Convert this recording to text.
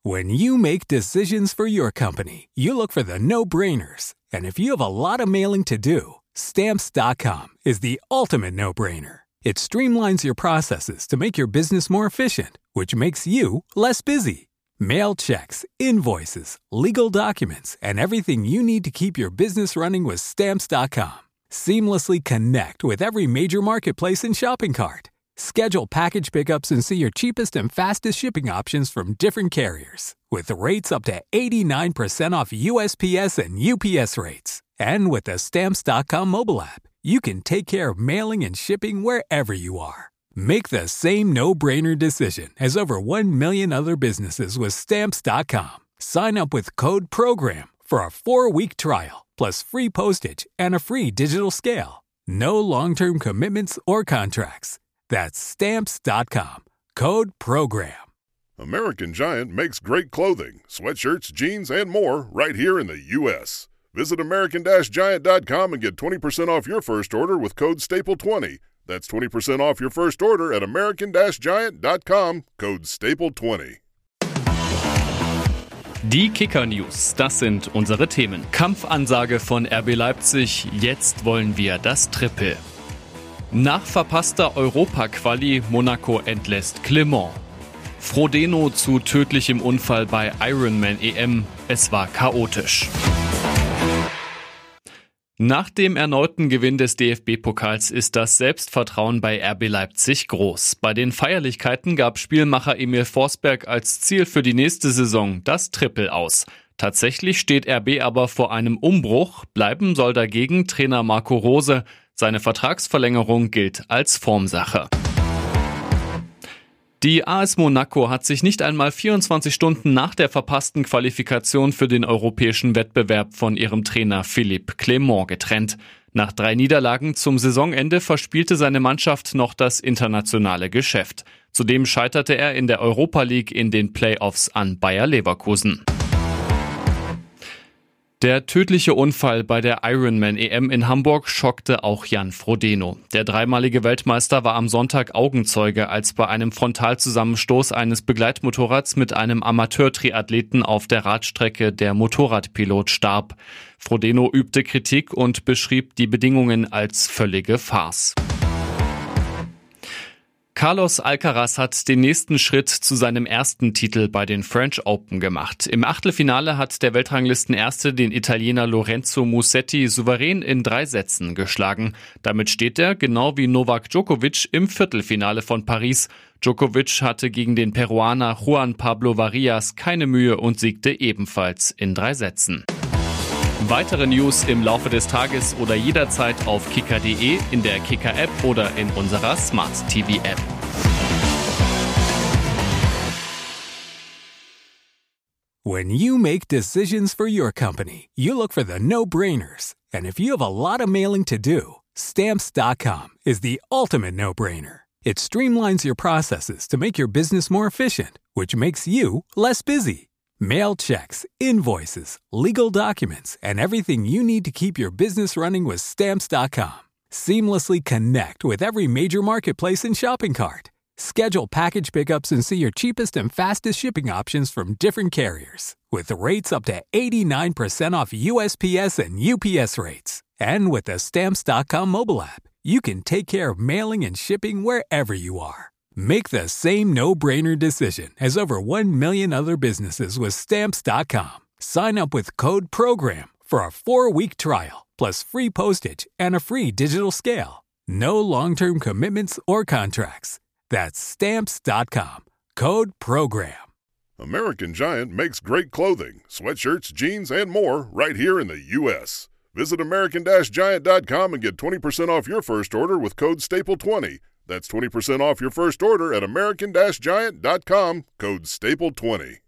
When you make decisions for your company, you look for the no-brainers. And if you have a lot of mailing to do, Stamps.com is the ultimate no-brainer. It streamlines your processes to make your business more efficient, which makes you less busy. Mail checks, invoices, legal documents, and everything you need to keep your business running with Stamps.com. Seamlessly connect with every major marketplace and shopping cart. Schedule package pickups and see your cheapest and fastest shipping options from different carriers, with rates up to 89% off USPS and UPS rates. And with the Stamps.com mobile app, you can take care of mailing and shipping wherever you are. Make the same no-brainer decision as over 1 million other businesses with Stamps.com. Sign up with code PROGRAM for a 4-week trial, plus free postage and a free digital scale. No long-term commitments or contracts. That's Stamps.com. Code PROGRAM. American Giant makes great clothing, sweatshirts, jeans, and more right here in the U.S. Visit American-Giant.com and get 20% off your first order with code STAPLE20. That's 20% off your first order at American-Giant.com, code STAPLE20. Die Kicker-News, das sind unsere Themen. Kampfansage von RB Leipzig, jetzt wollen wir das Triple. Nach verpasster Europa-Quali, Monaco entlässt Clement. Frodeno zu tödlichem Unfall bei Ironman EM, es war chaotisch. Nach dem erneuten Gewinn des DFB-Pokals ist das Selbstvertrauen bei RB Leipzig groß. Bei den Feierlichkeiten gab Spielmacher Emil Forsberg als Ziel für die nächste Saison das Triple aus. Tatsächlich steht RB aber vor einem Umbruch. Bleiben soll dagegen Trainer Marco Rose. Seine Vertragsverlängerung gilt als Formsache. Die AS Monaco hat sich nicht einmal 24 Stunden nach der verpassten Qualifikation für den europäischen Wettbewerb von ihrem Trainer Philippe Clement getrennt. Nach 3 Niederlagen zum Saisonende verspielte seine Mannschaft noch das internationale Geschäft. Zudem scheiterte er in der Europa League in den Playoffs an Bayer Leverkusen. Der tödliche Unfall bei der Ironman EM in Hamburg schockte auch Jan Frodeno. Der dreimalige Weltmeister war am Sonntag Augenzeuge, als bei einem Frontalzusammenstoß eines Begleitmotorrads mit einem Amateur-Triathleten auf der Radstrecke der Motorradpilot starb. Frodeno übte Kritik und beschrieb die Bedingungen als völlige Farce. Carlos Alcaraz hat den nächsten Schritt zu seinem ersten Titel bei den French Open gemacht. Im Achtelfinale hat der Weltranglistenerste den Italiener Lorenzo Musetti souverän in 3 Sätzen geschlagen. Damit steht er, genau wie Novak Djokovic, im Viertelfinale von Paris. Djokovic hatte gegen den Peruaner Juan Pablo Varillas keine Mühe und siegte ebenfalls in 3 Sätzen. Weitere News im Laufe des Tages oder jederzeit auf kicker.de, in der Kicker-App oder in unserer Smart-TV-App. When you make decisions for your company, you look for the no-brainers. And if you have a lot of mailing to do, Stamps.com is the ultimate no-brainer. It streamlines your processes to make your business more efficient, which makes you less busy. Mail checks, invoices, legal documents, and everything you need to keep your business running with Stamps.com. Seamlessly connect with every major marketplace and shopping cart. Schedule package pickups and see your cheapest and fastest shipping options from different carriers, with rates up to 89% off USPS and UPS rates. And with the Stamps.com mobile app, you can take care of mailing and shipping wherever you are. Make the same no-brainer decision as over 1 million other businesses with Stamps.com. Sign up with code PROGRAM for a 4-week trial, plus free postage and a free digital scale. No long-term commitments or contracts. That's Stamps.com. Code PROGRAM. American Giant makes great clothing, sweatshirts, jeans, and more right here in the U.S. Visit American-Giant.com and get 20% off your first order with code STAPLE20. That's 20% off your first order at American-Giant.com, code STAPLE20.